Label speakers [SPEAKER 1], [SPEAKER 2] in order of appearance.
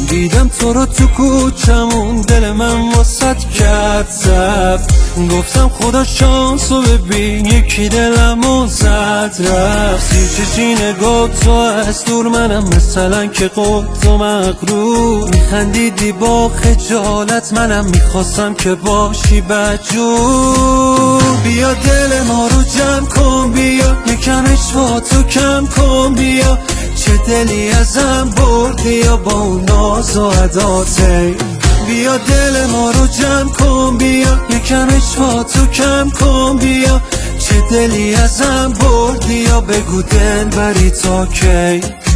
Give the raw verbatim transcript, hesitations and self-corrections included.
[SPEAKER 1] دیدم تو رو تو کوچمون، دل من واسط کرد زفت. گفتم خدا شانسو ببین، یکی دلمو زد رفت. سی چشی نگاه تو از دور، منم مثلا که قد و مغرور. میخندیدی با خجالت، منم میخواستم که باشی بدجور. بیا دل ما رو جمع کن، بیا یکمش با تو کم کن، بیا چه دلی ازم بردی یا با اون ناز و عداته. بیا دل ما رو جمع کن، بیا یکمش با تو کم کن، بیا چه دلی ازم بردی یا بگو دل بری تا کی.